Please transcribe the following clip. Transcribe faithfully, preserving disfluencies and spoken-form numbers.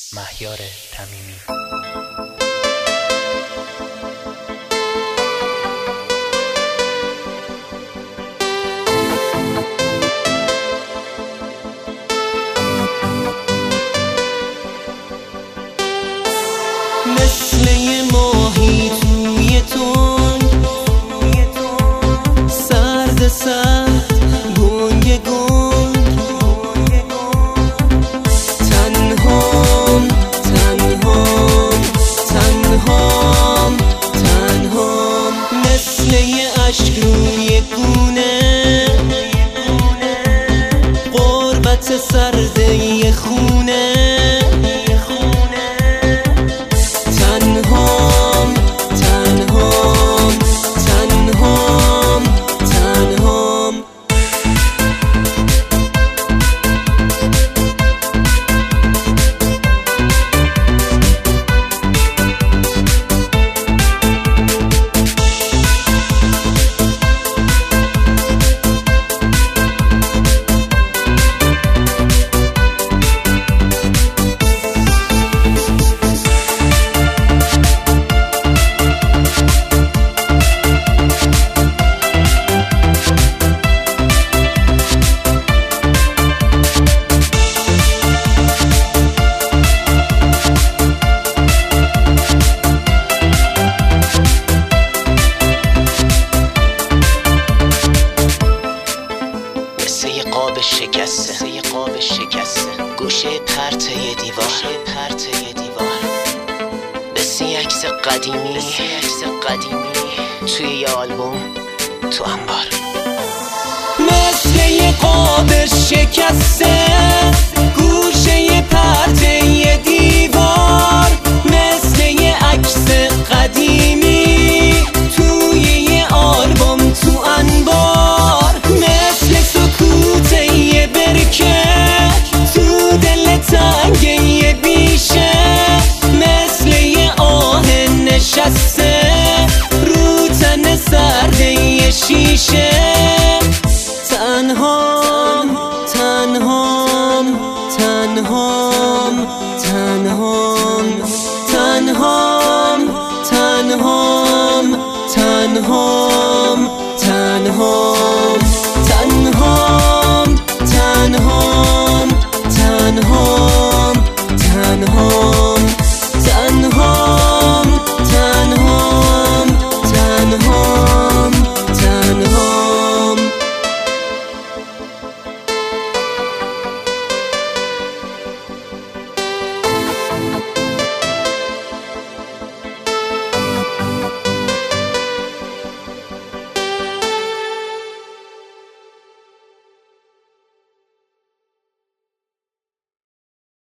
مهیار تمیمی. مثل یه ماهی توی تنگ، سرد سرد گنگ گنگ، تنهام تنهام تنهام تنهام، مثل یه عشق روی گونه، غربت سرده یه خونه، تنهام تنهام تنهام تنهام. یه قاب شکسته یه قاب شکسته گوشه پرته یه دیوار پرته یه دیوار، مثل یه عکس قدیمی عکس قدیمی توی یه آلبوم تو انبار، مثل یه قاب شکسته گوشه پرته یه دیوار، مثل یه عکس قدیمی توی یه آلبوم تو انبار، مثل سکوت یه برکه تو دل تنگ یه بیشه، مثل یه آه نشسته رو تن سرد یه شیشه، تنهام تنهام تنهام تنهام تنهام تنهام تنهام تنهام تنهام تنهام تنهام.